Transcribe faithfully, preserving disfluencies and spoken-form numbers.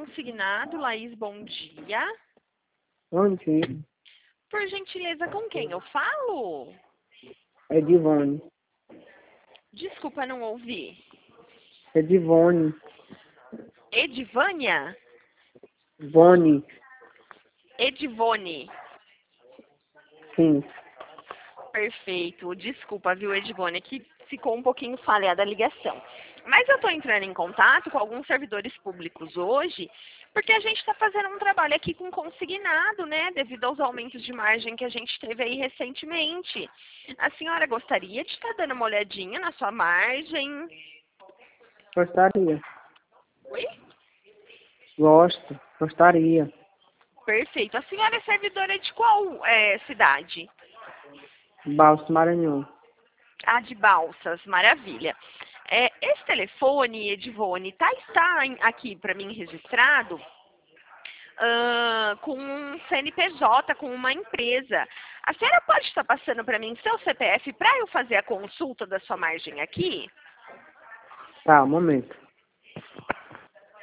consignado, Laís, bom dia. Bom dia. Por gentileza, com quem eu falo? É Divone. Desculpa, não ouvi. É Divone. Edivânia? Vone. Edivone. Sim. Perfeito. Desculpa, viu, Edivone, que ficou um pouquinho falhada a ligação. Mas eu estou entrando em contato com alguns servidores públicos hoje, porque a gente está fazendo um trabalho aqui com consignado, né, devido aos aumentos de margem que a gente teve aí recentemente. A senhora gostaria de estar dando uma olhadinha na sua margem? Gostaria. Oi? Gosto. Gostaria. Perfeito. A senhora é servidora de qual é, cidade? Balso Maranhão. Ah, de Balsas, maravilha. É, esse telefone, Edivone, tá, está em- aqui para mim registrado ah, com um C N P J, com uma empresa. A senhora pode estar passando para mim seu C P F para eu fazer a consulta da sua margem aqui? Tá, um momento.